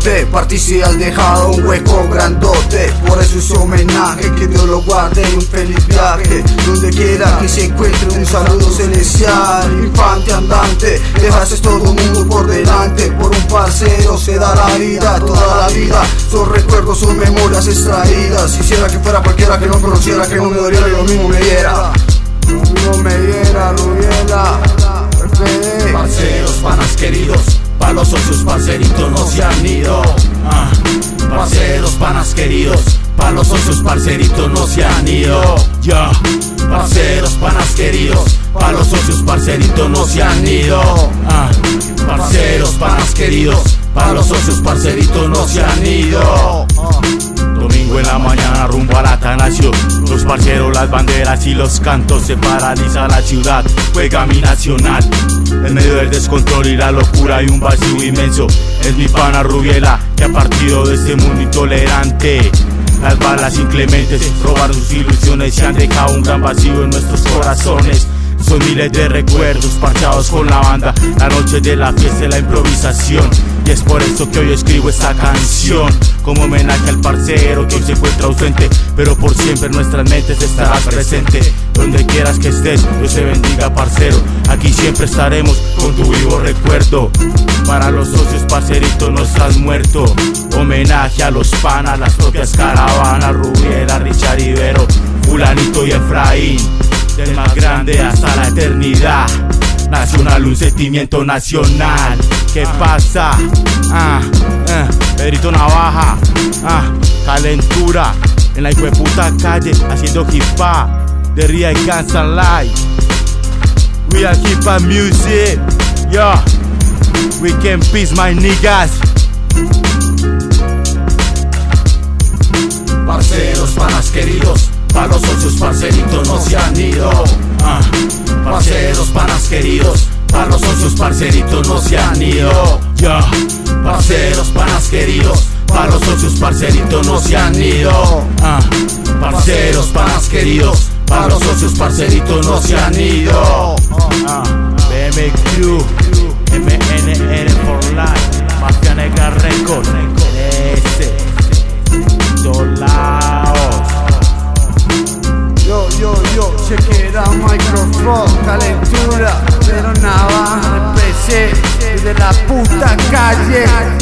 grandote. Partiste y has dejado un hueco grandote. Por eso ese homenaje, que Dios lo guarde y un feliz viaje. Donde quiera que se encuentre, un saludo celestial. Infante andante, dejaste todo un mundo por delante. Por un parcero se da la vida, toda la vida. Son recuerdos, son memorias extraídas. Quisiera que fuera cualquiera que no conociera, que no me doliera y lo mismo me diera. Lo mismo me diera, Rubiela. Parceros, panas queridos, pa' los socios parceritos no se han ido. Parceros, panas queridos, pa' los socios parceritos no se han ido. Parceros, panas queridos, pa' los socios parceritos no se han ido. Parceros, panas queridos, pa' los socios parceritos no se han ido. Domingo en la mañana rumbo a la Atanasio. Los parceros, las banderas y los cantos. Se paraliza la ciudad, juega mi nacional. En medio del descontrol y la locura hay un vacío inmenso. Es mi pana Rubiela, que ha partido de este mundo intolerante. Las balas inclementes robaron sus ilusiones y han dejado un gran vacío en nuestros corazones. Son miles de recuerdos parchados con la banda, la noche de la fiesta y la improvisación. Y es por eso que hoy escribo esta canción, como homenaje al parcero que hoy se encuentra ausente, pero por siempre en nuestras mentes estarás presente. Donde quieras que estés, Dios te bendiga, parcero. Aquí siempre estaremos con tu vivo recuerdo. Para los socios parceritos no estás muerto. Homenaje a los panas, las propias caravanas, Rubiela, Richard Ibero, Fulanito y Efraín. Del más grande hasta la eternidad. Nacional, un sentimiento nacional. ¿Qué pasa? Pedrito Navaja, calentura en la hijueputa calle haciendo hip hop. The real Guns and Light. We are hip hop music. Yeah, we can peace my niggas. Parceros, panas queridos, pa' los socios parceritos no se han ido. Parceros, panas queridos, pa' los socios parceritos no se han ido. Parceros, panas queridos, pa' los socios parceritos no se han ido. Parceros, panas queridos, pa' los socios parceritos no se han ido. BMQ, MNR for life, Mafia Negra Records, Yo, chequera, micrófono, calentura, pero Navaja, empecé desde la puta calle.